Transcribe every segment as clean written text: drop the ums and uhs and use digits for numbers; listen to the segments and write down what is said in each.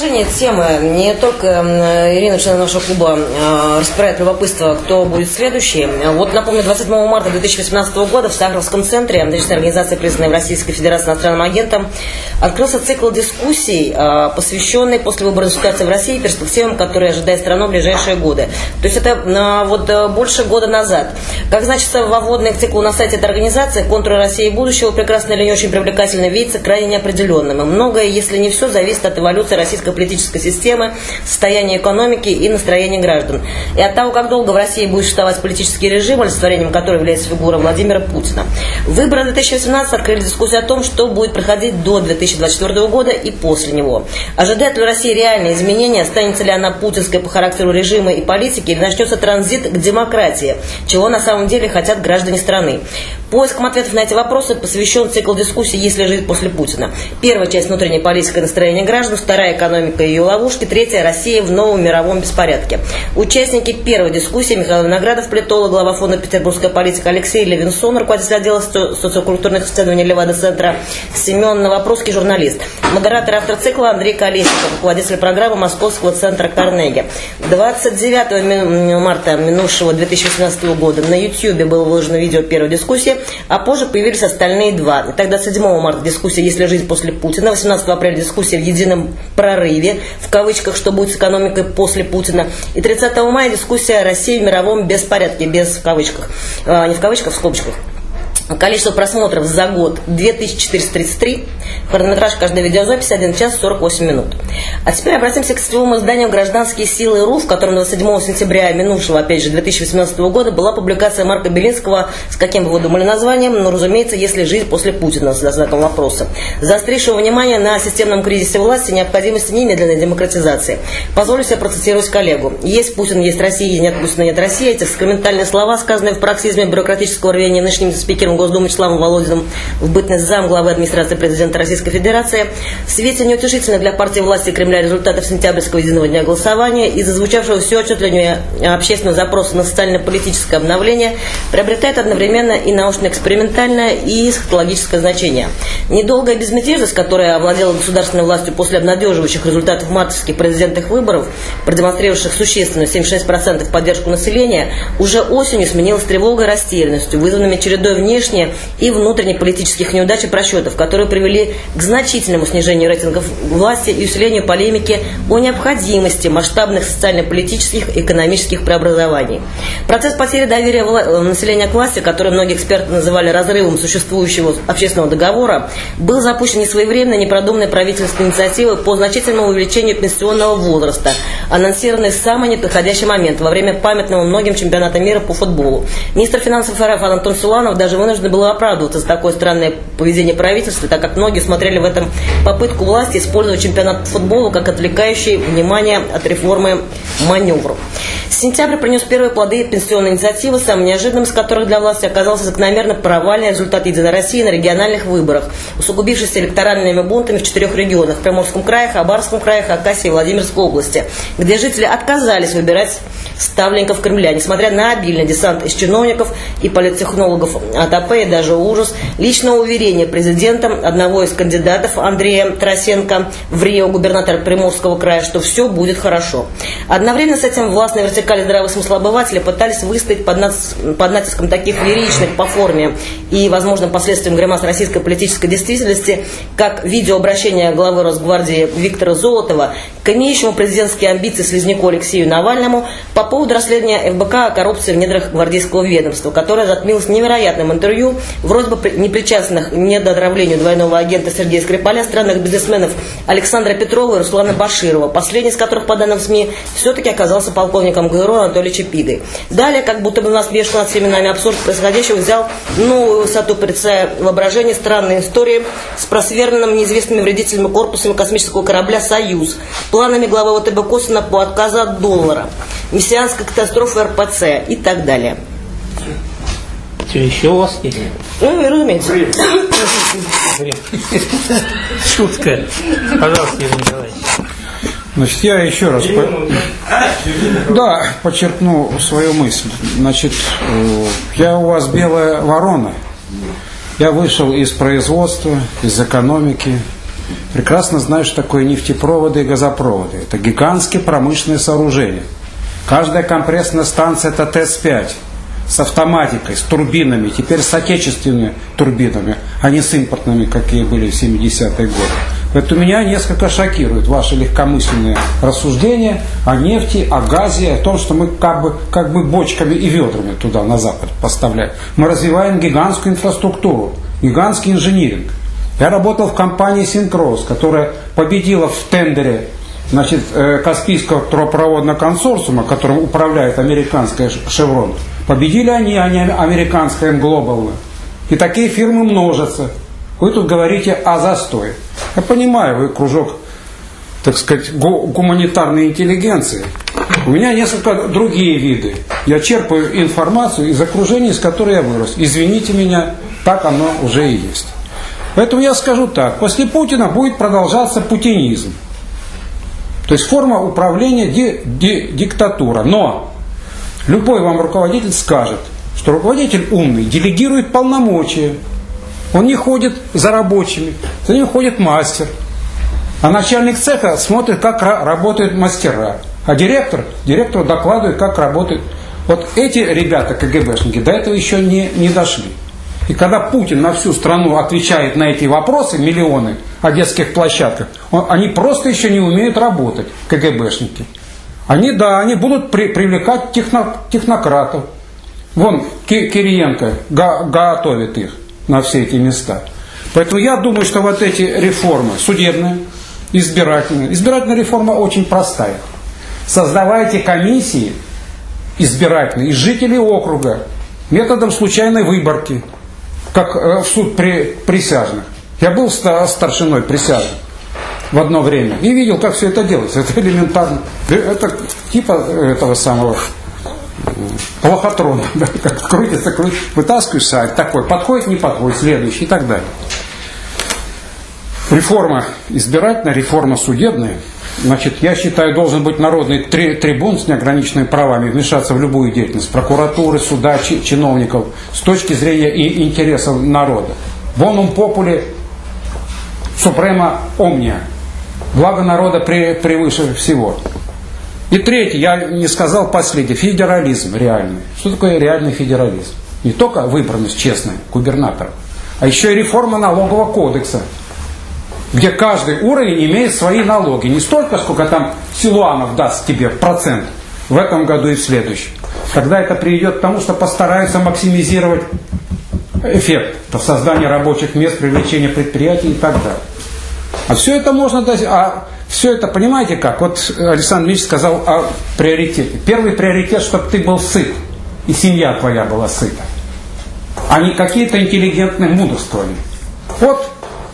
продолжение темы. Не только Ирина, член нашего клуба, распирает любопытство, кто будет следующий. Вот напомню, 27 марта 2018 года в Сахаровском центре Отечественной организации, признанной в Российской Федерации иностранным агентом, открылся цикл дискуссий, посвященный послевыборной ситуации в России и перспективам, которые ожидает страну в ближайшие годы. То есть это больше года назад. Как значится во вводной к циклу на сайте этой организации, контуры России будущего, прекрасно или не очень привлекательно, видится крайне неопределенным. И многое, если не все, зависит от эволюции российской политической системы, состояния экономики и настроения граждан. И от того, как долго в России будет существовать политический режим, олицетворением которого является фигура Владимира Путина. Выборы 2018 открыли дискуссию о том, что будет проходить до 2024 года и после него. Ожидает ли Россия реальные изменения, останется ли она путинской по характеру режима и политики, или начнется транзит к демократии, чего на самом деле хотят граждане страны. Поиском ответов на эти вопросы посвящен цикл дискуссий «Если жить после Путина». Первая часть — внутренняя политика и настроение граждан, вторая — экономика и ее ловушки, третья — Россия в новом мировом беспорядке. Участники первой дискуссии: Михаил Виноградов, политолог, глава фонда «Петербургская политика», Алексей Левинсон, руководитель отдела социокультурных исследований Левада-центра, Семен Новопрусский, журналист. Модератор и автор цикла Андрей Колесников, руководитель программы Московского центра Карнеги. 29 марта минувшего 2018 года на YouTube было выложено видео первой дискуссии, а позже появились остальные два. Тогда 7 марта дискуссия «Если жить после Путина», 18 апреля дискуссия в едином прорыве, в кавычках, что будет с экономикой после Путина, и 30 мая дискуссия «Россия в мировом беспорядке», без в кавычках, не в кавычках, в скобочках. Количество просмотров за год 2433. Хронометраж каждой видеозаписи 1 час 48 минут. А теперь обратимся к сетевому изданию «Гражданские силы.ру», в котором 27 сентября минувшего, опять же, 2018 года была публикация Марка Белинского с каким бы вы думали названием, но, разумеется, «Если жить после Путина», с знаком вопроса, заострившего внимание на системном кризисе власти и необходимости немедленной демократизации. Позволю себе процитировать коллегу. «Есть Путин, есть Россия, нет Путина, нет России». Эти сакраментальные слова, сказанные в пароксизме бюрократического рвения нынешним спикером Госдумы Вячеславом Володиным в бытность замглавы администрации президента Российской Федерации, в свете неутешительных для партии власти Кремля результатов сентябрьского единого дня голосования и зазвучавшего все отчетливее общественного запроса на социально-политическое обновление, приобретает одновременно и научно-экспериментальное, и эсхатологическое значение. Недолгая безмятежность, которая овладела государственной властью после обнадеживающих результатов мартовских президентских выборов, продемонстрировавших существенную 76% поддержку населения, уже осенью сменилась тревогой и растерянностью, вызванными чередой внешних и внутренних политических неудач и просчетов, которые привели к значительному снижению рейтингов власти и усилению полемики о необходимости масштабных социально-политических и экономических преобразований. Процесс потери доверия населения к власти, который многие эксперты называли разрывом существующего общественного договора, был запущен несвоевременной, непродуманной правительственной инициативой по значительному увеличению пенсионного возраста, анонсированной в самый неподходящий момент во время памятного многим чемпионата мира по футболу. Министр финансов РФ Антон Силуанов даже вынужден было оправдываться за такое странное поведение правительства, так как многие смотрели в этом попытку власти использовать чемпионат футбола как отвлекающий внимание от реформы маневру. Сентябрь принес первые плоды пенсионной инициативы, самым неожиданным из которых для власти оказался закономерно провальный результат «Единой России» на региональных выборах, усугубившийся электоральными бунтами в 4 регионах – Приморском крае, Хабаровском крае, Хакасии и Владимирской области, где жители отказались выбирать ставленников Кремля, несмотря на обильный десант из чиновников и политтехнологов от АП и даже ужас личного уверения президента одного из кандидатов Андрея Тарасенко в Рио, губернатора Приморского края, что все будет хорошо. Одновременно с этим властные вертикали здравого смысла обывателя пытались выстоять под натиском таких лиричных по форме и возможным последствиям гримас российской политической действительности, как видеообращение главы Росгвардии Виктора Золотова к имеющему президентские амбиции слизняку Алексею Навальному по поводу расследования ФБК о коррупции в недрах гвардейского ведомства, которое затмилось невероятным интервью вроде бы непричастных к недоотравлению двойного агента Сергея Скрипаля, странных бизнесменов Александра Петрова и Руслана Баширова, последний из которых, по данным СМИ, все-таки оказался полковником ГРУ Анатолием Пигой. Далее, как будто бы насмешка над временами абсурд происходящего взял новую высоту, порицая воображение странной истории с просверленным неизвестными вредителями корпусами космического корабля «Союз», планами главы ВТБ Косвенно по отказу от доллара, мессианской катастрофы РПЦ и так далее. Что еще у вас есть? Ну, разумеется. Шутка. Пожалуйста, Юрий Николаевич. Значит, я еще раз подчеркну свою мысль. Значит, я у вас белая ворона. Я вышел из производства, из экономики, прекрасно знают, что такое нефтепроводы и газопроводы. Это гигантские промышленные сооружения. Каждая компрессная станция – это ТЭС-5 с автоматикой, с турбинами, теперь с отечественными турбинами, а не с импортными, какие были в 70-е годы. Поэтому меня несколько шокируют ваши легкомысленные рассуждения о нефти, о газе, о том, что мы как бы бочками и ведрами туда, на Запад, поставляем. Мы развиваем гигантскую инфраструктуру, гигантский инжиниринг. Я работал в компании «Синкроус», которая победила в тендере, значит, Каспийского трубопроводного консорциума, которым управляет американская «Шеврон». Победили они, а не американская «М-Глобал». И такие фирмы множатся. Вы тут говорите о застое. Я понимаю, вы кружок, так сказать, гуманитарной интеллигенции. У меня несколько другие виды. Я черпаю информацию из окружения, из которого я вырос. Извините меня, так оно уже и есть. Поэтому я скажу так. После Путина будет продолжаться путинизм. То есть форма управления диктатура. Но любой вам руководитель скажет, что руководитель умный делегирует полномочия. Он не ходит за рабочими, за ним ходит мастер. А начальник цеха смотрит, как работают мастера. А директору докладывает, как работают. Вот эти ребята, КГБшники, до этого еще не дошли. И когда Путин на всю страну отвечает на эти вопросы, миллионы о детских площадках, они просто еще не умеют работать, КГБшники. Они будут привлекать технократов. Вон Кириенко готовит их на все эти места. Поэтому я думаю, что вот эти реформы, судебная, избирательная реформа очень простая. Создавайте комиссии избирательные из жителей округа методом случайной выборки, как в суд присяжных. Я был старшиной присяжных в одно время и видел, как все это делается. Это элементарно. Это типа этого самого лохотрона, да, как крутится, вытаскиваешь сайт такой, подходит, не подходит, следующий и так далее. Реформа избирательная, реформа судебная. Значит, я считаю, должен быть народный трибун с неограниченными правами вмешаться в любую деятельность прокуратуры, суда, чиновников с точки зрения и интересов народа. Bonum populi suprema omnia. Благо народа превыше всего. И третье, я не сказал последнее, федерализм реальный. Что такое реальный федерализм? Не только выборность честная губернатора, а еще и реформа налогового кодекса, где каждый уровень имеет свои налоги. Не столько, сколько там Силуанов даст тебе процент в этом году и в следующем. Тогда это приведет к тому, что постараются максимизировать эффект создания рабочих мест, привлечения предприятий и так далее. А все это можно дать... Все это, понимаете как? Вот Александр Ильич сказал о приоритете. Первый приоритет, чтобы ты был сыт, и семья твоя была сыта, а не какие-то интеллигентные мудрствования. Вот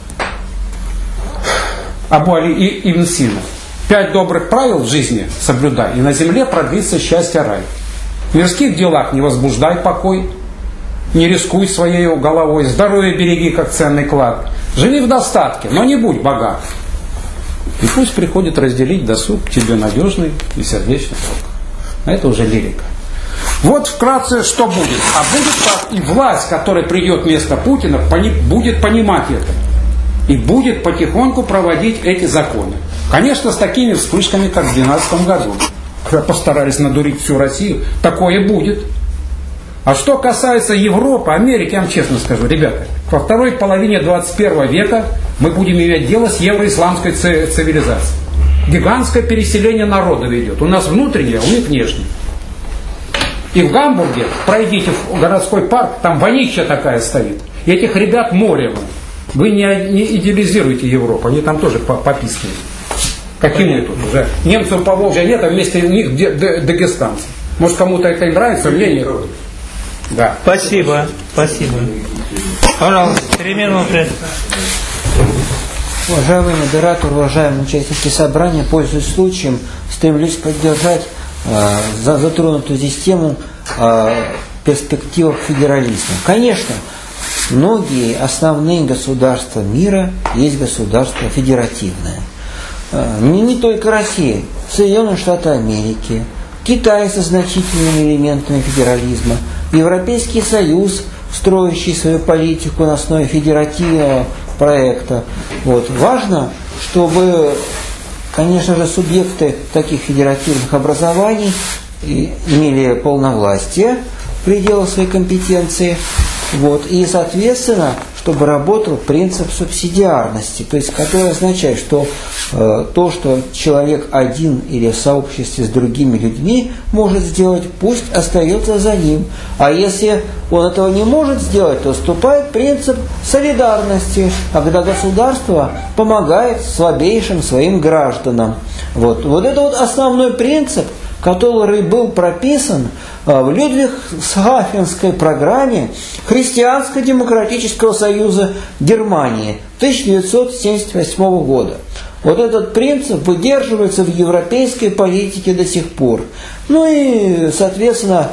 Абу Али ибн Сина. 5 добрых правил в жизни соблюдай, и на земле продлится счастье рай. В мирских делах не возбуждай покой, не рискуй своей головой, здоровье береги, как ценный клад. Живи в достатке, но не будь богат. И пусть приходит разделить досуг тебе надежный и сердечный долг. А это уже лирика. Вот вкратце, что будет. А будет так, и власть, которая придет вместо Путина, будет понимать это. И будет потихоньку проводить эти законы. Конечно, с такими вспышками, как в 2012 году. Когда постарались надурить всю Россию, такое будет. А что касается Европы, Америки, я вам честно скажу, ребята, во второй половине 21 века мы будем иметь дело с евроисламской цивилизацией. Гигантское переселение народа идет. У нас внутреннее, у них внешнее. И в Гамбурге, пройдите в городской парк, там вонища такая стоит. И этих ребят море. Вы не идеализируете Европу, они там тоже попискивают. Какие мы тут уже? Немцев по Волге нет, а вместе них дагестанцы. Может, кому-то это и нравится, мне нет. Да. Спасибо. Пожалуйста, 3 минуты. Уважаемый модератор, уважаемые участники собрания, пользуясь случаем, стремлюсь поддержать затронутую здесь тему перспективах федерализма. Конечно, многие основные государства мира есть государства федеративные. Не только Россия, Соединенные Штаты Америки, Китай со значительными элементами федерализма, Европейский Союз, строящий свою политику на основе федеративного проекта. Вот. Важно, чтобы, конечно же, субъекты таких федеративных образований имели полновластие в пределах своей компетенции. Вот. И, соответственно, чтобы работал принцип субсидиарности, то есть который означает, что то, что человек один или в сообществе с другими людьми может сделать, пусть остается за ним. А если он этого не может сделать, то вступает принцип солидарности, когда государство помогает слабейшим своим гражданам. Вот это вот основной принцип, который был прописан в Людвигсхафенской программе Христианско-демократического союза Германии 1978 года. Вот этот принцип выдерживается в европейской политике до сих пор. Ну и, соответственно,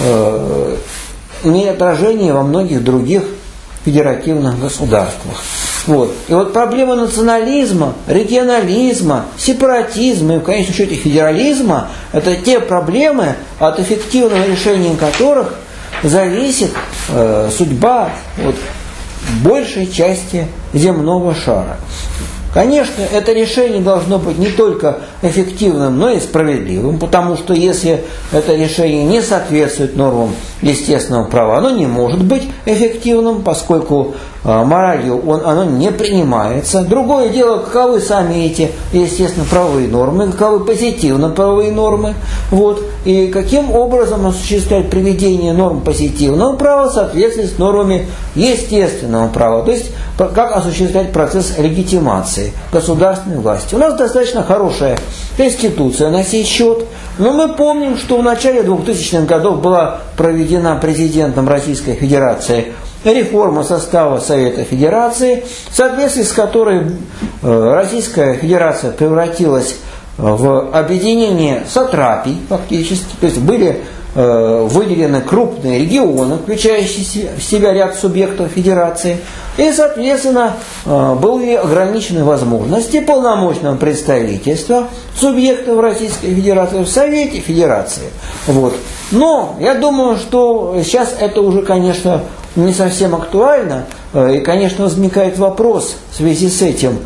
имеет отражение во многих других федеративных государствах. Вот. И вот проблема национализма, регионализма, сепаратизма и, в конечном счете, федерализма – это те проблемы, от эффективного решения которых зависит судьба большей части земного шара. Конечно, это решение должно быть не только эффективным, но и справедливым, потому что если это решение не соответствует нормам естественного права, оно не может быть эффективным, поскольку моралью оно не принимается. Другое дело, каковы сами эти естественно-правовые нормы, каковы позитивно-правовые нормы, вот, и каким образом осуществлять приведение норм позитивного права в соответствии с нормами естественного права, то есть как осуществлять процесс легитимации государственной власти. У нас достаточно хорошая конституция на сей счет, но мы помним, что в начале 2000-х годов была проведена президентом Российской Федерации реформа состава Совета Федерации, в соответствии с которой Российская Федерация превратилась в объединение сатрапий фактически, то есть были выделены крупные регионы, включающие в себя ряд субъектов Федерации, и, соответственно, были ограничены возможности полномочного представительства субъектов Российской Федерации в Совете Федерации. Вот. Но я думаю, что сейчас это уже, конечно, не совсем актуально, и, конечно, возникает вопрос в связи с этим,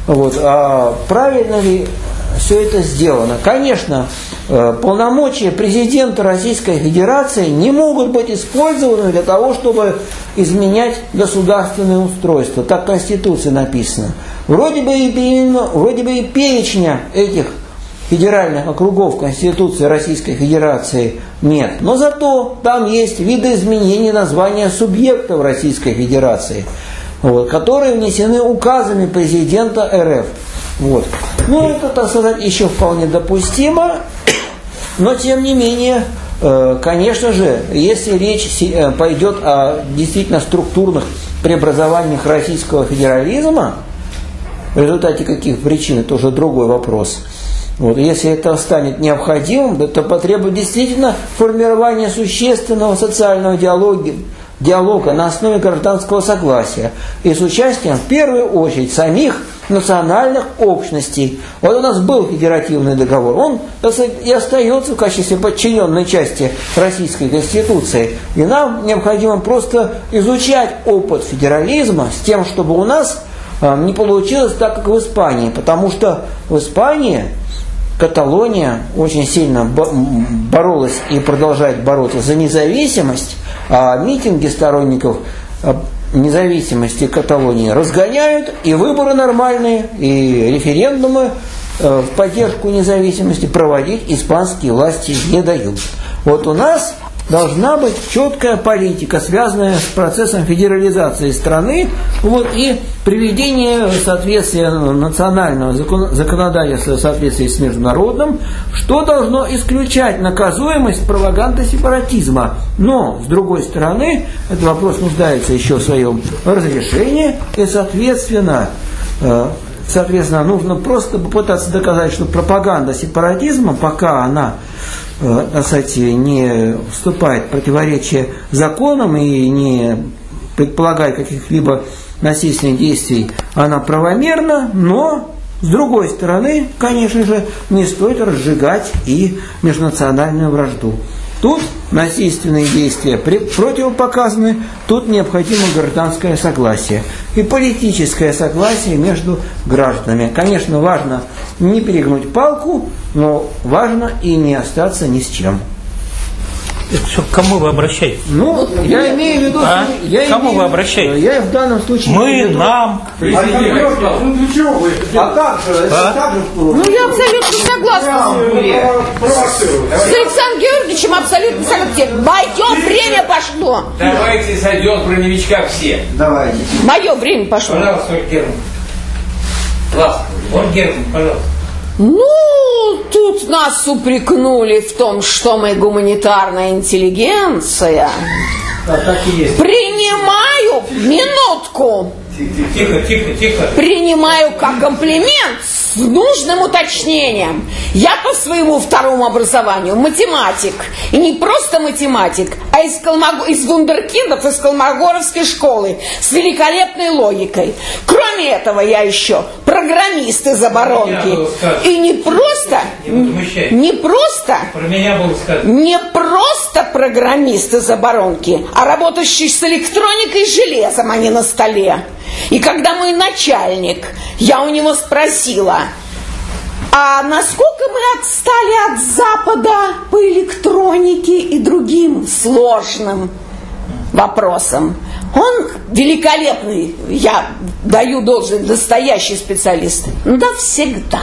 а правильно ли все это сделано. Конечно, полномочия президента Российской Федерации не могут быть использованы для того, чтобы изменять государственное устройство. Так в Конституции написано. Вроде бы и перечня этих федеральных округов Конституции Российской Федерации нет. Но зато там есть видоизменения названия субъектов Российской Федерации, которые внесены указами президента РФ. Ну, это, так сказать, еще вполне допустимо, но, тем не менее, конечно же, если речь пойдет о действительно структурных преобразованиях российского федерализма, в результате каких причин, это уже другой вопрос. Если это станет необходимым, то потребует действительно формирования существенного социального диалога на основе гражданского согласия и с участием, в первую очередь, самих национальных общностей. У нас был федеративный договор, он, так сказать, и остается в качестве подчиненной части Российской Конституции. И нам необходимо просто изучать опыт федерализма с тем, чтобы у нас не получилось так, как в Испании, потому что в Испании Каталония очень сильно боролась и продолжает бороться за независимость, а митинги сторонников независимости Каталонии разгоняют, и выборы нормальные, и референдумы в поддержку независимости проводить испанские власти не дают. У нас должна быть четкая политика, связанная с процессом федерализации страны, и приведение соответствия национального законодательства в соответствии с международным, что должно исключать наказуемость пропаганды сепаратизма. Но, с другой стороны, этот вопрос нуждается еще в своем разрешении, и, соответственно, нужно просто попытаться доказать, что пропаганда сепаратизма, пока она, кстати, не вступает в противоречие законам и не предполагает каких-либо насильственных действий, она правомерна, но, с другой стороны, конечно же, не стоит разжигать и межнациональную вражду. Тут насильственные действия противопоказаны, тут необходимо гражданское согласие и политическое согласие между гражданами. Конечно, важно не перегнуть палку, но важно и не остаться ни с чем. К кому вы обращаетесь? Ну, я имею в виду... К кому вы обращаетесь? Я в данном случае... Мы, нам. А как же? Ну, я абсолютно согласна с Александром Георгиевичем, абсолютно согласна. Мое время пошло. Давайте сойдем про новичка все. Давайте. Мое время пошло. Пожалуйста, Герман. Класс. Вот Герман, пожалуйста. Ну, тут нас упрекнули в том, что мы гуманитарная интеллигенция. Так и есть. Принимаю, минутку. Тихо. Принимаю как комплимент с нужным уточнением. Я по своему второму образованию математик. И не просто математик, а из вундеркиндов из Колмогоровской школы с великолепной логикой. Кроме этого, я еще программист из оборонки. И не просто программист из оборонки, а работающий с электроникой и железом, а не на столе. И когда мой начальник, я у него спросила, а насколько мы отстали от Запада по электронике и другим сложным вопросам, он великолепный, я даю должность, настоящий специалист. Да всегда.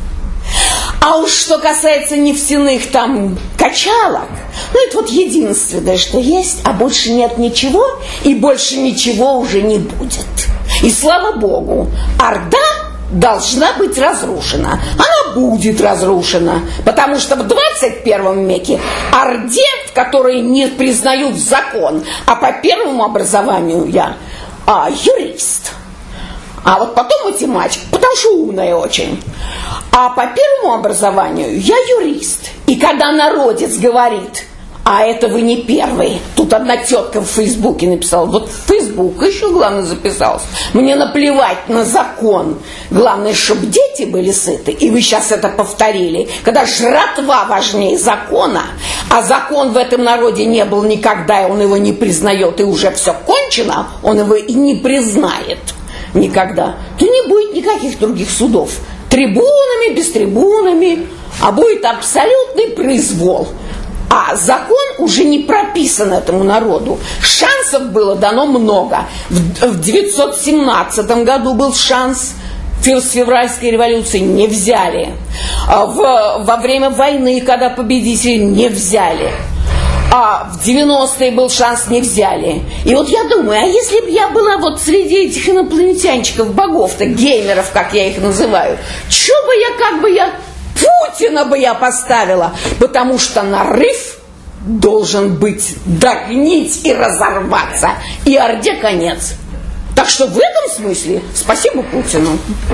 А уж что касается нефтяных там качалок, ну это вот единственное, что есть, а больше нет ничего, и больше ничего уже не будет. И слава Богу, Орда должна быть разрушена. Она будет разрушена, потому что в 21 веке Орде, в которой не признают закон, а по первому образованию я юрист, а вот потом математик, потому что умная очень. А по первому образованию я юрист. И когда народец говорит, а это вы не первый. Тут одна тетка в Фейсбуке написала. Вот в Фейсбук еще, главное, записался. Мне наплевать на закон. Главное, чтобы дети были сыты. И вы сейчас это повторили. Когда жратва важнее закона, а закон в этом народе не был никогда, и он его не признает, и уже все кончено, он его и не признает никогда, то не будет никаких других судов. Трибунами, без трибунами, а будет абсолютный произвол. А закон уже не прописан этому народу. Шансов было дано много. В 917 году был шанс, с февральской революции не взяли. Во время войны, когда победители не взяли. А в 90-е был шанс, не взяли. И вот я думаю, а если бы я была вот среди этих инопланетянчиков, богов-то, геймеров, как я их называю, что бы я Путина бы я поставила, потому что нарыв должен быть догнить и разорваться, и Орде конец. Так что в этом смысле спасибо Путину.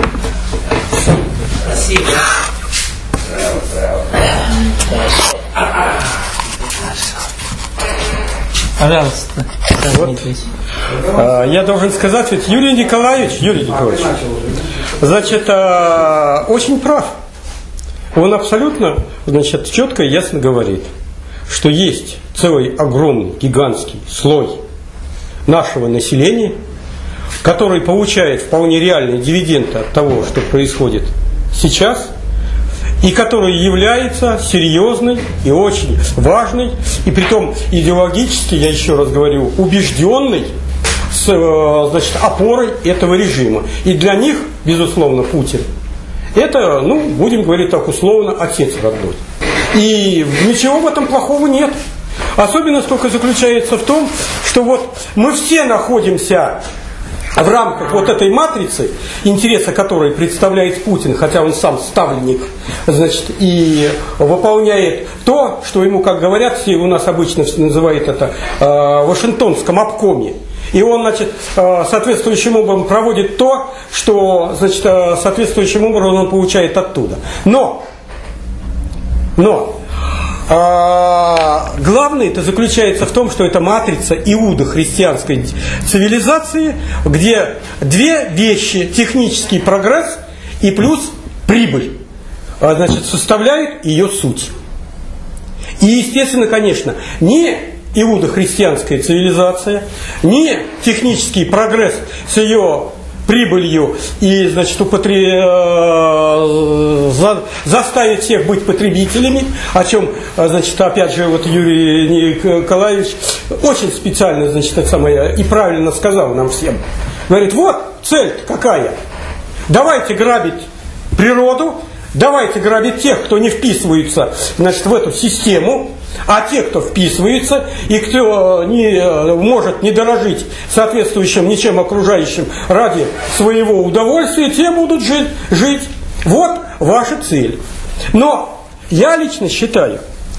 Спасибо. Пожалуйста. Вот. Я должен сказать, ведь Юрий Николаевич, значит, очень прав. Он абсолютно, значит, четко и ясно говорит, что есть целый огромный, гигантский слой нашего населения, который получает вполне реальные дивиденды от того, что происходит сейчас, и который является серьезной и очень важной, и притом идеологически, я еще раз говорю, убежденной, значит, опорой этого режима. И для них, безусловно, Путин это, ну, будем говорить так условно, отец родной. И ничего в этом плохого нет. Особенность только заключается в том, что вот мы все находимся в рамках вот этой матрицы, интереса которой представляет Путин, хотя он сам ставленник, значит, и выполняет то, что ему, как говорят, все у нас обычно называют это в Вашингтонском обкоме. И он, значит, соответствующим образом проводит то, что, значит, соответствующим образом он получает оттуда. Но главное это заключается в том, что это матрица иудо-христианской цивилизации, где две вещи: технический прогресс и плюс прибыль, значит, составляют ее суть. И, естественно, конечно, не иудохристианская цивилизация, не технический прогресс с ее прибылью и, значит, заставить всех быть потребителями, о чем, значит, опять же, вот Юрий Николаевич очень специально, значит, это самое, и правильно сказал нам всем. Говорит, вот цель какая. Давайте грабить природу, давайте грабить тех, кто не вписывается, значит, в эту систему, а те, кто вписывается и кто не может не дорожить соответствующим ничем окружающим ради своего удовольствия, те будут жить. Вот ваша цель. Но я лично считаю,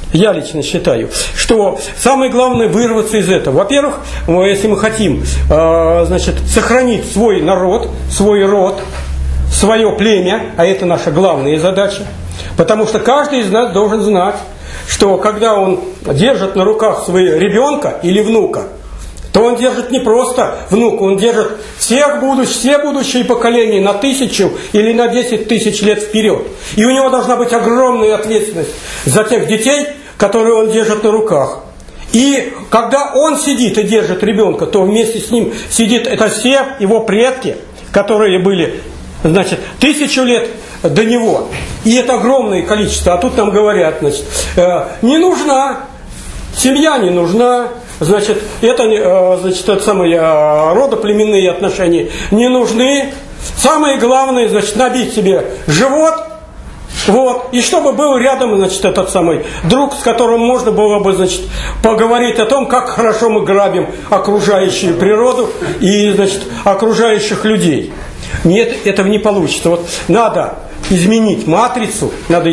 что самое главное вырваться из этого. Во-первых, если мы хотим, значит, сохранить свой народ, свой род, свое племя, а это наша главная задача, потому что каждый из нас должен знать, что когда он держит на руках своего ребенка или внука, то он держит не просто внука, он держит все будущие поколения на 1000 или на 10 тысяч лет вперед. И у него должна быть огромная ответственность за тех детей, которые он держит на руках. И когда он сидит и держит ребенка, то вместе с ним сидит это все его предки, которые были, значит, 1000 лет до него. И это огромное количество. А тут нам говорят, значит, не нужна, семья не нужна, значит, это самое, родоплеменные отношения не нужны. Самое главное, значит, набить себе живот, вот, и чтобы был рядом, значит, этот самый друг, с которым можно было бы, значит, поговорить о том, как хорошо мы грабим окружающую природу и, значит, окружающих людей. Нет, этого не получится. Вот надо изменить матрицу.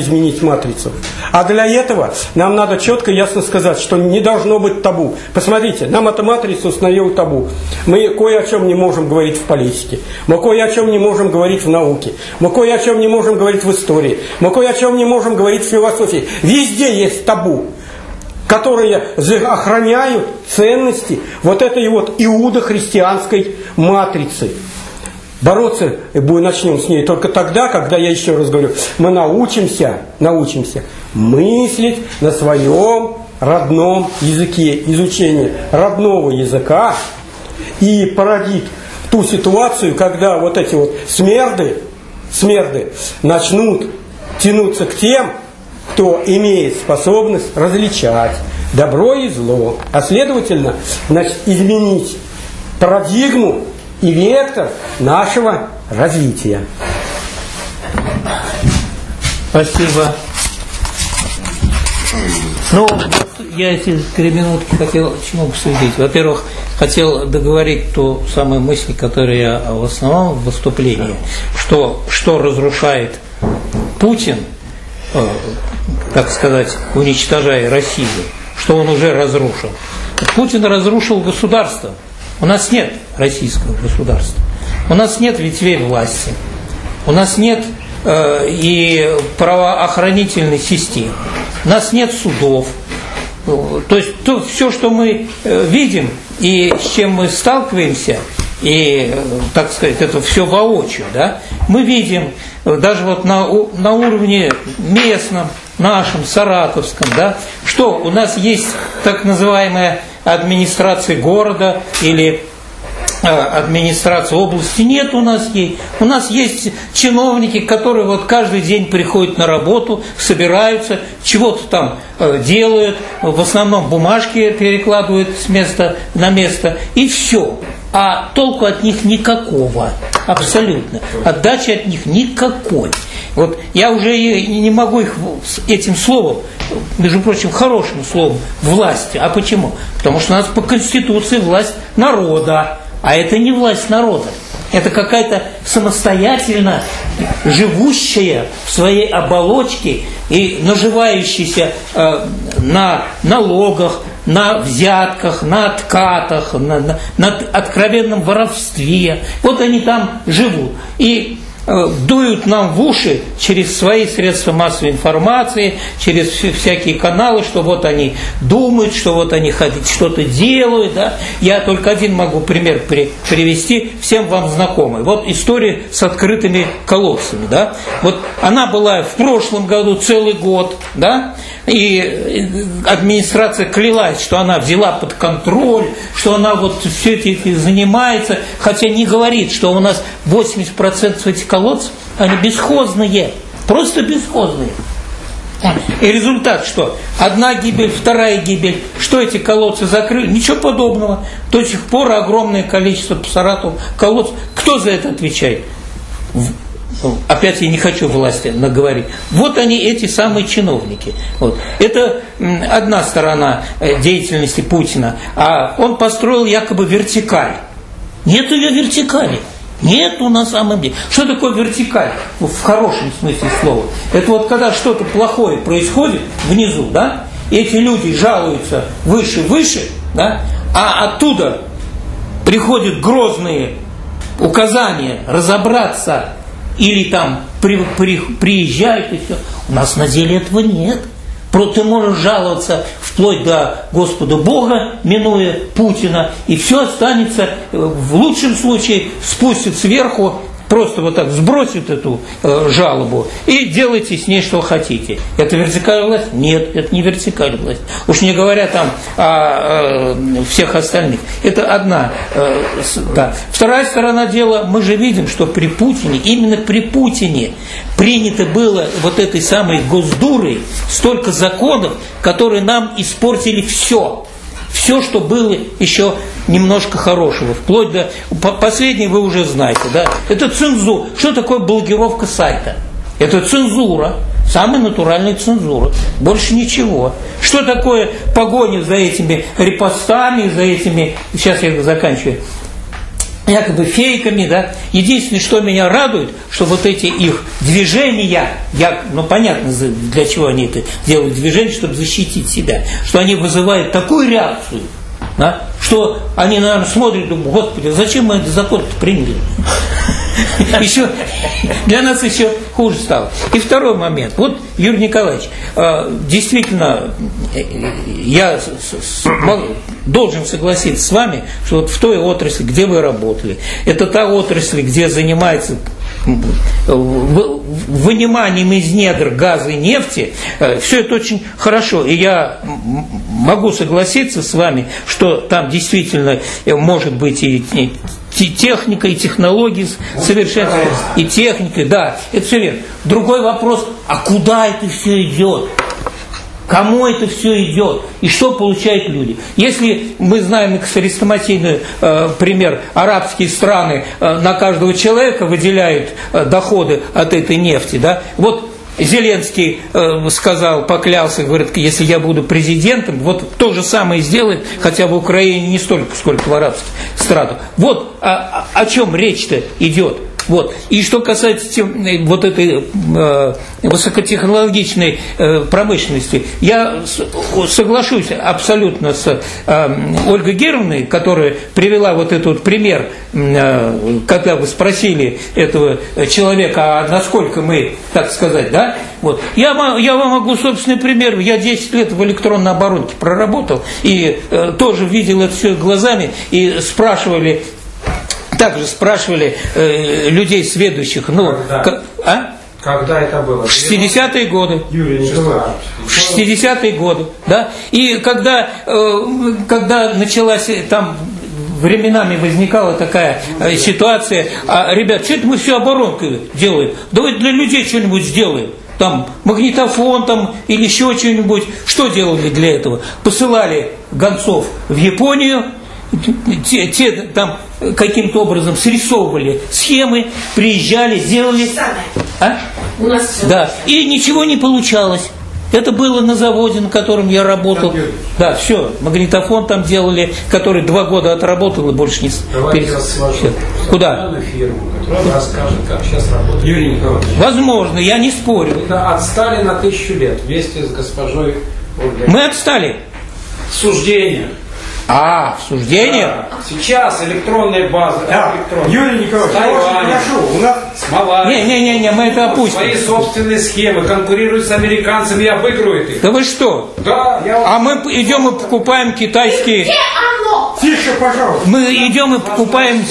А для этого нам надо четко и ясно сказать, что не должно быть табу. Посмотрите, нам эта матрица установила табу. Мы кое о чем не можем говорить в политике. Мы кое о чем не можем говорить в науке. Мы кое о чем не можем говорить в истории. Мы кое о чем не можем говорить в философии. Везде есть табу, которые охраняют ценности вот этой вот иудохристианской матрицы. Бороться начнем с ней только тогда, когда, я еще раз говорю, мы научимся мыслить на своем родном языке, изучение родного языка и породить ту ситуацию, когда вот эти вот смерды начнут тянуться к тем, кто имеет способность различать добро и зло, а следовательно, значит, изменить парадигму и вектор нашего развития. Спасибо. Ну, я эти 3 минутки хотел чему обсудить. Во-первых, хотел договорить ту самую мысль, которую я в основном в выступлении, что разрушает Путин, так сказать, уничтожая Россию, что он уже разрушил. Путин разрушил государство. У нас нет российского государства. У нас нет ветвей власти. У нас нет и правоохранительной системы. У нас нет судов. То есть все, что мы видим и с чем мы сталкиваемся, и, так сказать, это все воочию, да, мы видим даже вот на уровне местном, нашем, саратовском, да, что у нас есть так называемая администрация города или администрация области. Нет у нас ей. У нас есть чиновники, которые вот каждый день приходят на работу, собираются, чего-то там делают, в основном бумажки перекладывают с места на место, и все. А толку от них никакого, абсолютно. Отдачи от них никакой. Вот я уже не могу их этим словом, между прочим, хорошим словом, власти. А почему? Потому что у нас по Конституции власть народа, а это не власть народа. Это какая-то самостоятельно живущая в своей оболочке и наживающаяся на налогах, на взятках, на откатах, на откровенном воровстве. Вот они там живут. И дуют нам в уши через свои средства массовой информации, через всякие каналы, что вот они думают, что вот они что-то делают. Да? Я только один могу пример привести, всем вам знакомый. Вот история с открытыми колодцами. Да? Вот она была в прошлом году целый год, да? И администрация клялась, что она взяла под контроль, что она вот все это занимается, хотя не говорит, что у нас 80% этих колодцев, они бесхозные, просто бесхозные. И результат что? Одна гибель, вторая гибель. Что эти колодцы закрыли? Ничего подобного. До сих пор огромное количество по Саратову колодцев. Кто за это отвечает? Опять я не хочу власти наговорить. Вот они, эти самые чиновники. Вот. Это одна сторона деятельности Путина. А он построил якобы вертикаль. Нет ее вертикали. Нету на самом деле. Что такое вертикаль? В хорошем смысле слова. Это вот когда что-то плохое происходит внизу, да, и эти люди жалуются выше, да, а оттуда приходят грозные указания разобраться, или там приезжают и все. У нас на деле этого нет. Ты можешь жаловаться вплоть до Господа Бога, минуя Путина, и все останется, в лучшем случае, спустят сверху, просто вот так сбросят эту жалобу и делайте с ней что хотите. Это вертикальная власть? Нет, это не вертикальная власть. Уж не говоря там о всех остальных. Это одна. Да. Вторая сторона дела, мы же видим, что при Путине, именно при Путине принято было вот этой самой Госдурой столько законов, которые нам испортили все. Все, что было еще немножко хорошего, вплоть до... Последнее вы уже знаете, да? Это цензура. Что такое блокировка сайта? Это цензура, самая натуральная цензура. Больше ничего. Что такое погоня за этими репостами, за этими... Сейчас я заканчиваю. Якобы фейками, да. Единственное, что меня радует, что вот эти их движения, понятно, для чего они это делают, движения, чтобы защитить себя, что они вызывают такую реакцию, да, что они, наверное, смотрят и думают: Господи, зачем мы этот закон-то приняли? Еще, для нас еще хуже стало. И второй момент. Вот, Юрий Николаевич, действительно, я должен согласиться с вами, что вот в той отрасли, где вы работали, это та отрасль, где занимается выниманием из недр газа и нефти, все это очень хорошо. И я могу согласиться с вами, что там действительно может быть и техника, и технологии совершенствуются, и техника, да, это все верно. Другой вопрос: а куда это все идет? Кому это все идет? И что получают люди? Если мы знаем хрестоматийный пример, арабские страны на каждого человека выделяют доходы от этой нефти, да, вот Зеленский сказал, поклялся, говорит: если я буду президентом, вот то же самое сделает, хотя в Украине не столько, сколько в арабских странах. Вот о чем речь-то идет. Вот. И что касается вот этой высокотехнологичной промышленности, я соглашусь абсолютно с Ольгой Германовной, которая привела вот этот вот пример, когда вы спросили этого человека, а насколько мы, так сказать, да? Вот. Я вам могу собственный пример. Я 10 лет в электронной оборонке проработал и тоже видел это все глазами, и также спрашивали людей сведущих. Когда это было? В 60-е годы. Юрий Николаевич. В 60-е годы, да. И когда началась там... Временами возникала такая ситуация: ребят, что это мы всю оборонку делаем? Давайте для людей что-нибудь сделаем. Там магнитофон там, или еще что-нибудь. Что делали для этого? Посылали гонцов в Японию, те там каким-то образом срисовывали схемы, приезжали, делали. Да, и ничего не получалось. Это было на заводе, на котором я работал. Да, все, магнитофон там делали, который 2 года отработал и больше не... Давайте я вас свожу. Куда? Фирму, которая расскажет, как сейчас работает. Юрий Николаевич. Возможно, я не спорю. Это отстали на 1000 лет вместе с госпожой Ольгой. Мы отстали. Суждение. Суждение? Да. Сейчас электронная база. Юрий Николаевич, я очень прошу, у нас Не, мы это опустим. Свои собственные схемы, конкурируют с американцами и обыгрывают их. Да вы что? Да, А мы идем и покупаем китайские... Тише, пожалуйста. Мы идем и покупаем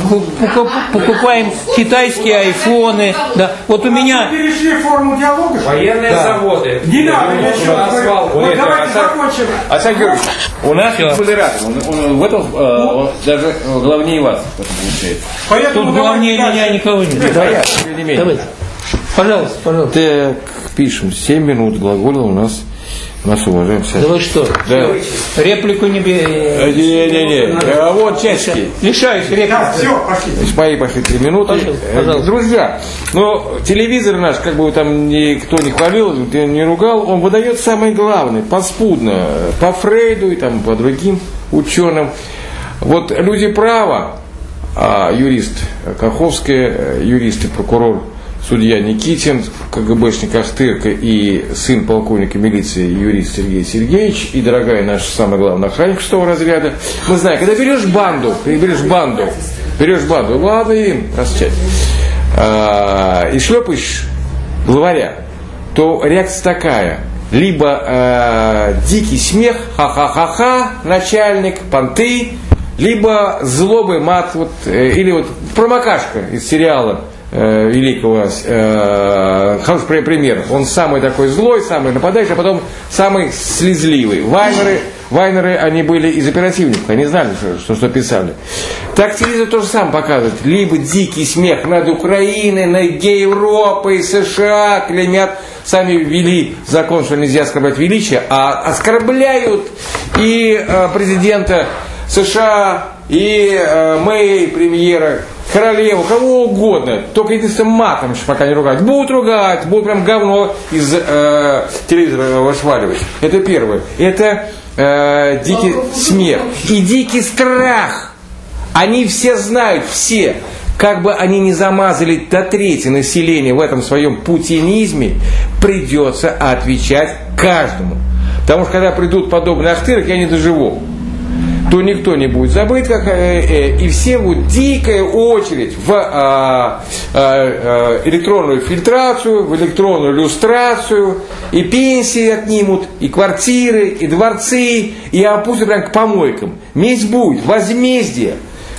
китайские айфоны. Да. Вот у меня... Перешли форму диалога. Военные заводы. Не надо ничего. Вот давайте закончим. Александр Георгиевич, у нас модератор. Он в этом он даже главнее вас получается. Тут главнее меня никого нет. Давайте. Пожалуйста. Так, пишем. 7 минут глагола у нас уважаем. Да вы что? Да. Реплику не бери. Не. А вот часики. Лишаюсь реплики. Да, все, пошли. Мои пошли 3 минуты. Пожалуйста. Друзья, телевизор наш, как бы там никто не хвалил, не ругал, он выдает самое главное, подспудно, по Фрейду и там, по другим ученым. Вот люди права, юрист Каховская, юрист и прокурор судья Никитин, КГБшник Ахтырка и сын полковника милиции юрист Сергей Сергеевич и дорогая наша самая главная охранник 6-го разряда. Мы знаем, когда берешь банду, ладно им расчать, и шлепаешь главаря, то реакция такая: либо дикий смех, ха-ха-ха-ха, начальник, понты, либо злобый мат, или промокашка из сериала великого, хороший пример. Он самый такой злой, самый нападающий, а потом самый слезливый. Вайнеры, они были из оперативников, они знали, что писали. Так телевизор тоже сам показывает. Либо дикий смех над Украиной, над Европой, США, клеймят, сами ввели закон, что нельзя оскорблять величие, а оскорбляют и президента США, и Мэй, премьера, королеву, кого угодно, только единственным матом пока не ругать. Будут прям говно из телевизора вышваливать. Это первое. Это дикий смех и дикий страх. Они все знают, все, как бы они ни замазали до трети населения в этом своем путинизме, придется отвечать каждому. Потому что когда придут подобные Ахтырки, я не доживу. То никто не будет забыть, и все будет дикая очередь в электронную фильтрацию, в электронную люстрацию, и пенсии отнимут, и квартиры, и дворцы, и опустят прям к помойкам. Месть будет, возмездие,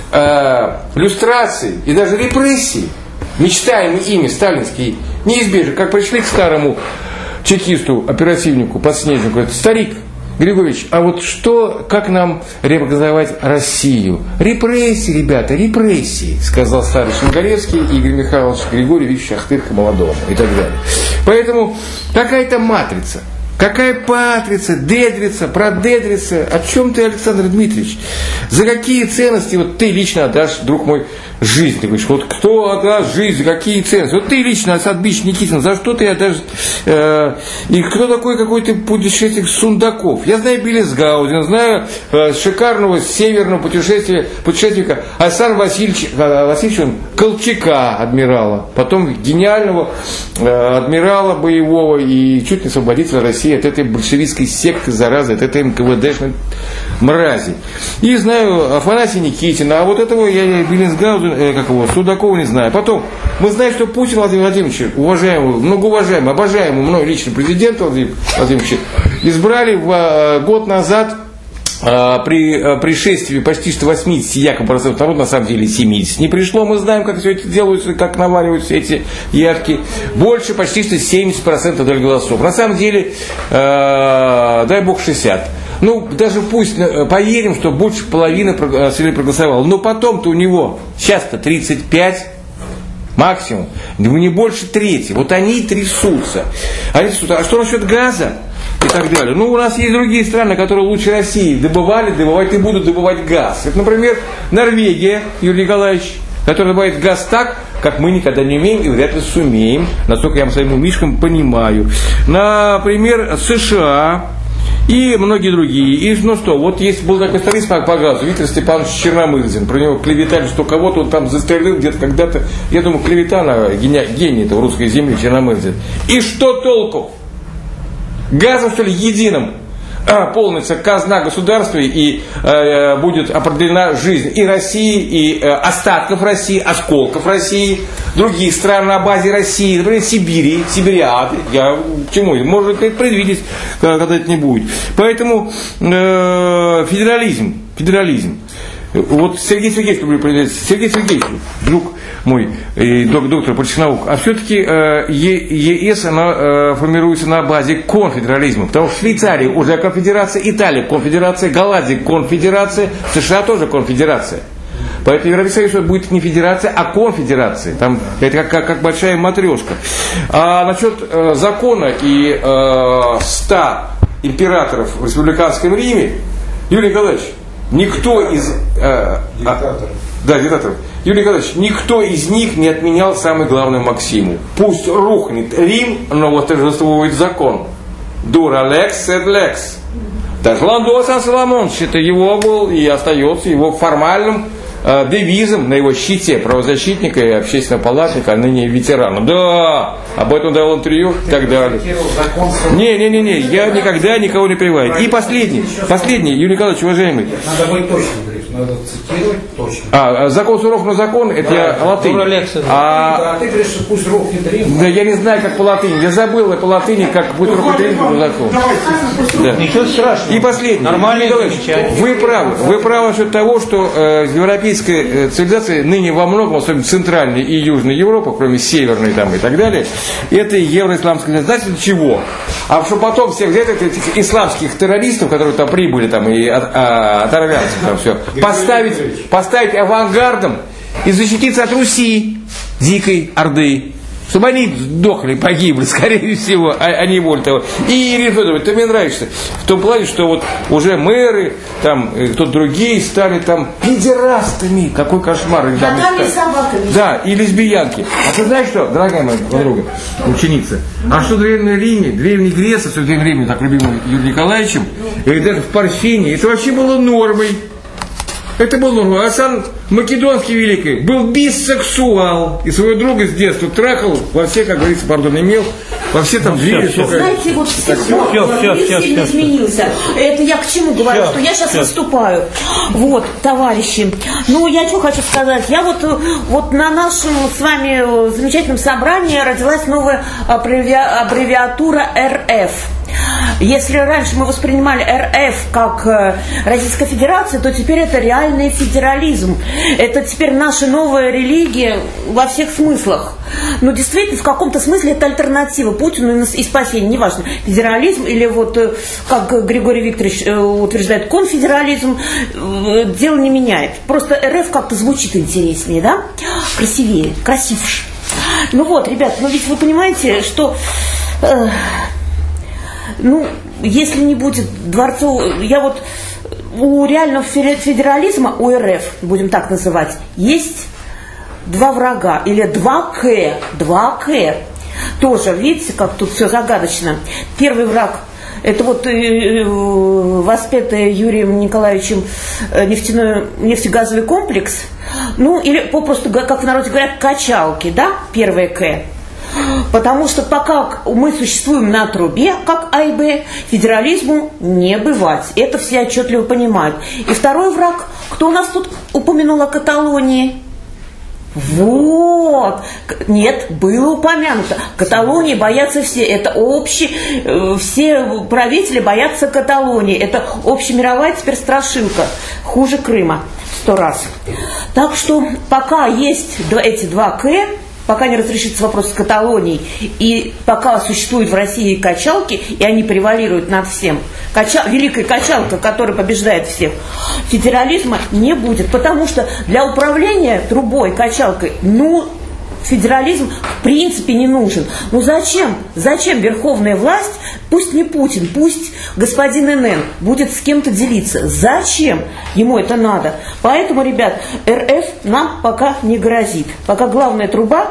люстрации и даже репрессии, мечтаемые ими сталинские, неизбежны. Как пришли к старому чекисту, оперативнику, подснежнику, говорят: старик Григорьевич, а вот что, как нам реорганизовать Россию? Репрессии, ребята, репрессии, сказал старый Шенгаревский Игорь Михайлович Григорьевич Ахтырка молодому и так далее. Поэтому какая-то матрица, какая патрица, дедрица, продедрица, о чем ты, Александр Дмитриевич? За какие ценности ты лично отдашь, друг мой, жизнь? Ты говоришь, кто отдаст жизнь, за какие ценности? Ты лично, Асад Бич Никитин, за что ты отдашь? И кто такой какой-то путешественник Сундаков? Я знаю Беллисгаузена, знаю шикарного северного путешественника Александра Васильевича Колчака, адмирала, потом гениального адмирала боевого и чуть не освободителя России от этой большевистской секты, заразы, от этой НКВДшной мрази. И знаю Афанасия Никитина, а вот этого я Беллисгаузена, Судакова не знаю. Потом мы знаем, что Путин Владимир Владимирович, уважаемый, многоуважаемый, обожаемый мной лично президент Владимир Владимирович, избрали год назад при пришествии почти что 80 якобы процентов народа, на самом деле 70 не пришло. Мы знаем, как все это делается, как наваливаются эти явки. Больше почти что 70% дали голосов. На самом деле, дай бог 60. Даже пусть поверим, что больше половины проголосовало. Но потом-то у него сейчас-то 35 максимум, не больше трети. Вот они и трясутся. А что насчет газа? И так далее. У нас есть другие страны, которые лучше России добывать и будут добывать газ. Это, например, Норвегия, Юрий Николаевич, которая добывает газ так, как мы никогда не умеем и вряд ли сумеем, насколько я своим умишкам понимаю. Например, США и многие другие. И был такой специалист по газу, Виктор Степанович Черномырдин. Про него клеветали, что кого-то он там застрелил где-то когда-то. Я думаю, клевета на гений этого русской земли Черномырдин. И что толку? Газом, что ли, единым полнится казна государства и будет определена жизнь и России, и остатков России, осколков России, других стран на базе России, например, Сибири, сибириады. Я к чему? Можно предвидеть, когда это не будет. Поэтому федерализм. Вот Сергей Сергеевич, друг мой, доктор политических наук, а все-таки ЕС она формируется на базе конфедерализма, потому что Швейцария уже конфедерация, Италия конфедерация, Голландия конфедерация, США тоже конфедерация. Поэтому Европейский Союз будет не федерация, а конфедерация. Там, это как большая матрешка. А насчет закона и 100 императоров в республиканском Риме, Юрий Николаевич, никто из... диктаторов. Юрий Николаевич, никто из них не отменял самую главную максиму. Пусть рухнет Рим, но восторжествует закон. Дура лекс сед лекс. Даже Ландо Сан-Соломонович, это его был и остается его формальным девизом на его щите правозащитника и общественного палатника, а ныне ветерана. Да, об этом давал интервью и так далее. Не, я никогда никого не прививаю. И последний, Юрий Николаевич, уважаемый. Надо быть точным, надо цитировать точно. Закон суров на закон, это я латынь. А ты говоришь, что пусть рухнет Рим. Да я не знаю, как по латыни. Я забыл по латыни, как будет рухнет Рим на закон. Да. Ничего страшного. И последний. Нормальное Вы правы насчет того, что европейская цивилизация ныне во многом, особенно Центральной и Южной Европы, кроме Северной там и так далее, это евроисламская цивилизация. Знаете для чего? А что потом всех взять этих исламских террористов, которые там прибыли, там и оторвятся, там все, поставить авангардом и защититься от Руси, дикой орды. Чтобы они сдохли, погибли, скорее всего, а не более того. И Ирина Федоровна, ты мне нравишься в том плане, что вот уже мэры, там, кто-то другие стали там педерастами. Какой кошмар. Котами и собаками. Да, и лесбиянки. А ты знаешь что, дорогая моя подруга, ученица, а что в Древней Риме, Древней Греции, в Древнем Риме, так любимым Юрием Николаевичем, и это в Парфине, это вообще было нормой. Это был нормой. Асан Македонский великий был бисексуал. И своего друга с детства трахал во все, как говорится, пардон, имел, во все там двери. Знаете, вот все сильно изменился. Это я к чему говорю, что я сейчас выступаю. Вот, товарищи. Ну, я что хочу сказать. Я вот на нашем с вами замечательном собрании родилась новая аббревиатура РФ. Если раньше мы воспринимали РФ как Российская Федерация, то теперь это реальный федерализм. Это теперь наша новая религия во всех смыслах. Но действительно, в каком-то смысле это альтернатива Путину и спасению. Неважно, федерализм или вот, как Григорий Викторович утверждает, конфедерализм, дело не меняет. Просто РФ как-то звучит интереснее, да? Красивее, красивше. Ну вот, ребят, ну ведь вы понимаете, что... если не будет дворцов... Я вот у реального федерализма, у РФ, будем так называть, есть два врага, или два К. Тоже, видите, как тут все загадочно. Первый враг – это вот воспетый Юрием Николаевичем нефтегазовый комплекс, ну, или попросту, как в народе говорят, качалки, да, первое К. Потому что пока мы существуем на трубе, как А и Б, федерализму не бывать. Это все отчетливо понимают. И второй враг, кто у нас тут упомянул о Каталонии? Вот. Нет, было упомянуто. Каталонии боятся все. Это все правители боятся Каталонии. Это общемировая теперь страшилка. Хуже Крыма 100 раз. Так что пока есть эти два К, пока не разрешится вопрос с Каталонией, и пока существуют в России качалки, и они превалируют над всем, великая качалка, которая побеждает всех, федерализма не будет, потому что для управления трубой, качалкой, федерализм в принципе не нужен. Зачем? Зачем верховная власть, пусть не Путин, пусть господин НН будет с кем-то делиться? Зачем ему это надо? Поэтому, ребят, РФ нам пока не грозит. Пока главная труба,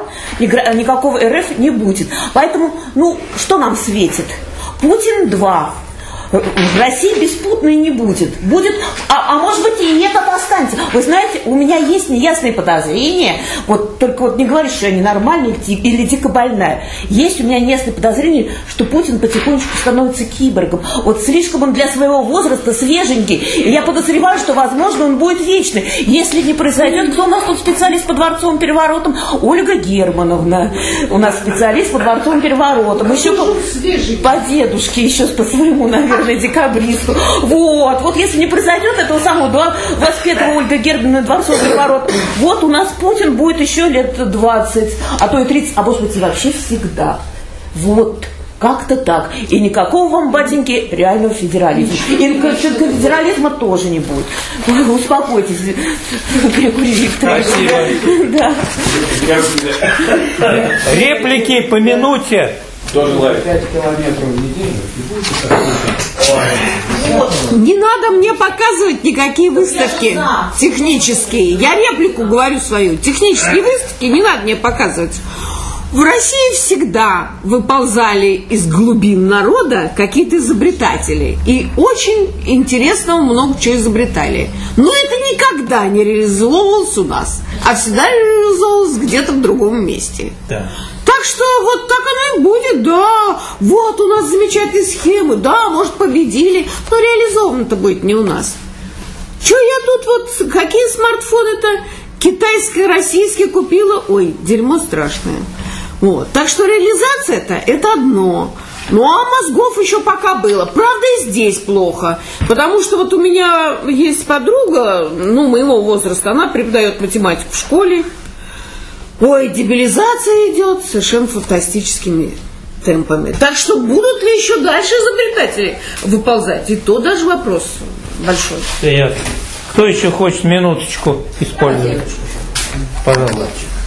никакого РФ не будет. Поэтому, что нам светит? Путин 2. В России беспутной не будет. Будет, а может быть и этот останется. Вы знаете, у меня есть неясные подозрения, вот только вот не говоришь, что я ненормальная или дико больная. Есть у меня неясные подозрения, что Путин потихонечку становится киборгом. Вот слишком он для своего возраста свеженький. И я подозреваю, что, возможно, он будет вечный. Если не произойдет, кто у нас тут специалист по дворцовым переворотам? Ольга Германовна. У нас специалист по дворцовым переворотам. Еще по дедушке, еще по своему, наверное, декабристу. Вот если не произойдет этого самого 25-го Ольга Германовна дворцовый переворот, вот у нас Путин будет еще лет 20, а то и 30, а может быть и вообще всегда. Вот. Как-то так. И никакого вам, батеньки, реального федерализма. И конфедерализма тоже не будет. Вы успокойтесь, Григорий Викторович. Спасибо. Да. Реплики по минуте. Тоже лайк. 5 километров в неделю и будете Не надо мне показывать никакие выставки технические. Я реплику говорю свою. Технические выставки не надо мне показывать. В России всегда выползали из глубин народа какие-то изобретатели. И очень интересного много чего изобретали. Но это никогда не реализовывалось у нас, а всегда реализовывалось где-то в другом месте. Да. Так что вот так оно и будет, да. Вот у нас замечательные схемы, да, может, победили, но реализовано-то будет не у нас. Че я тут вот, какие смартфоны-то китайские, российские купила? Ой, дерьмо страшное. Вот. Так что реализация-то это одно. Ну а мозгов еще пока было. Правда, и здесь плохо. Потому что вот у меня есть подруга, моего возраста, она преподает математику в школе. Ой, дебилизация идет совершенно фантастическими темпами. Так что будут ли еще дальше изобретатели выползать? И то даже вопрос большой. Кто еще хочет минуточку использовать? Пожалуйста.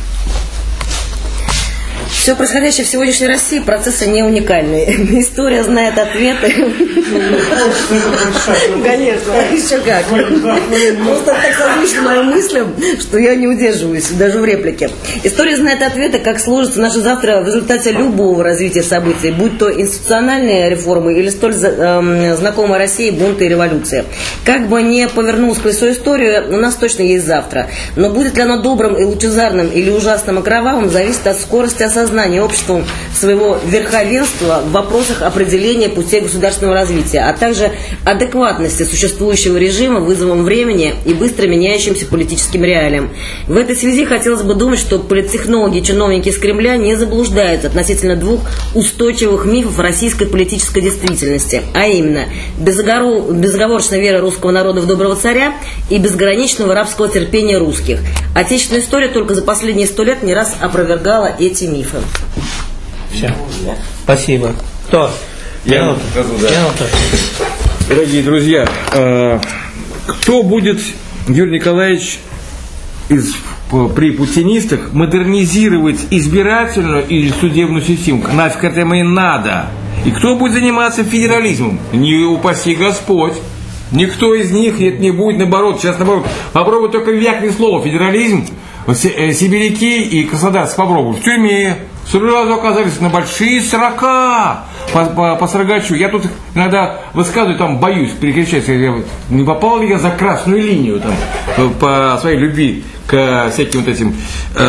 Все происходящее в сегодняшней России процессы не уникальные. История знает ответы. Конечно, еще как. Просто так созвучно моим мыслям, что я не удерживаюсь, даже в реплике. История знает ответы, как сложится наше завтра в результате любого развития событий, будь то институциональные реформы или столь знакомая России бунты и революции. Как бы ни повернулось колесо истории, у нас точно есть завтра. Но будет ли оно добрым и лучезарным или ужасным и кровавым, зависит от скорости осознания обществом своего верховенства в вопросах определения путей государственного развития, а также адекватности существующего режима вызовом времени и быстро меняющимся политическим реалиям. В этой связи хотелось бы думать, что политтехнологи и чиновники из Кремля не заблуждаются относительно двух устойчивых мифов российской политической действительности, а именно безоговорочная вера русского народа в доброго царя и безграничного рабского терпения русских. Отечественная история только за последние 100 лет не раз опровергала эти мифы. Все. Спасибо. Кто? Минута. Дорогие друзья, кто будет, Юрий Николаевич, при путинистах модернизировать избирательную или судебную систему? Нафиг это им и надо. И кто будет заниматься федерализмом? Не упаси Господь. Никто из них не будет, наоборот. Сейчас, наоборот, попробуй только вякни слово федерализм. Сибиряки и краснодарцы попробовали в тюрьме. Сразу оказались на большие срока по срогачу. Я тут иногда высказываю, там боюсь перекричать, не попал ли я за красную линию там, по своей любви к всяким вот этим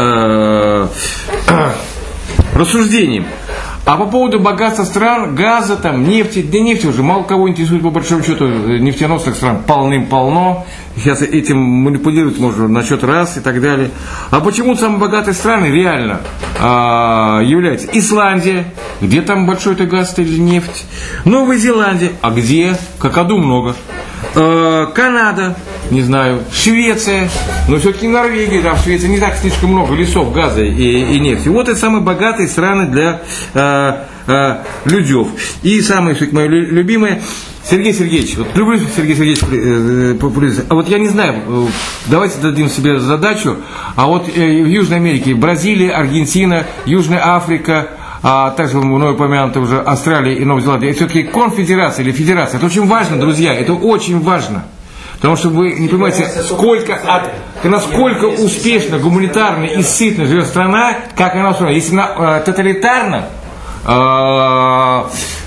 рассуждениям. А по поводу богатства стран, газа, там, нефти, да нефти уже мало кого интересует, по большому счету, нефтеносных стран полным-полно. Сейчас этим манипулировать можно насчет раз и так далее. А почему самые богатые страны реально являются? Исландия, где там большой-то газ или нефть? Новая Зеландия, а где? Какаду много. Канада, не знаю, Швеция, но все-таки Норвегия, там в Швеции не так слишком много лесов, газа и нефти. Вот это самые богатые страны для людей. И самое, все-таки мое любимое, Сергей Сергеевич, вот люблю Сергей Сергеевич популяризм. А вот я не знаю, давайте дадим себе задачу, а вот в Южной Америке, Бразилия, Аргентина, Южная Африка, а также мной упомянута уже Австралия и Новая Зеландия, это все-таки конфедерация или федерация. Это очень важно, друзья, это очень важно. Потому что вы не понимаете, насколько успешно, гуманитарно и сытно живет страна, как она устроена. Если она тоталитарна,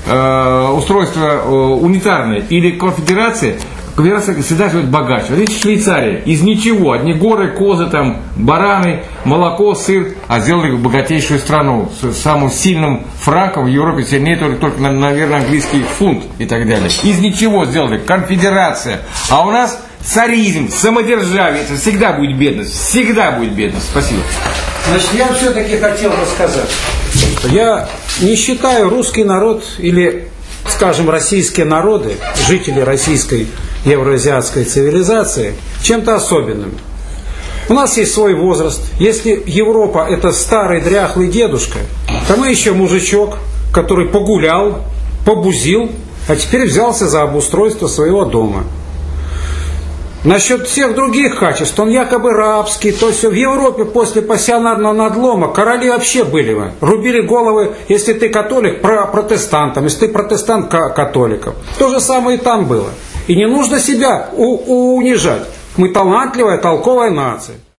устройство унитарное или конфедерация, конфедерация всегда живет богаче. Вот видите, Швейцария, из ничего, одни горы, козы, там, бараны, молоко, сыр, а сделали богатейшую страну с самым сильным франком в Европе, сильнее только наверное, английский фунт и так далее. Из ничего сделали, конфедерация. А у нас царизм, самодержавие, это всегда будет бедность, всегда будет бедность. Спасибо. Значит, я все-таки хотел бы сказать, что я не считаю русский народ или, скажем, российские народы, жители российской евроазиатской цивилизации, чем-то особенным. У нас есть свой возраст. Если Европа – это старый дряхлый дедушка, то мы еще мужичок, который погулял, побузил, а теперь взялся за обустройство своего дома. Насчет всех других качеств, он якобы рабский, то есть в Европе после пассионарного надлома короли вообще были, рубили головы, если ты католик, протестантам, если ты протестант, католикам. То же самое и там было. И не нужно себя унижать. Мы талантливая, толковая нация.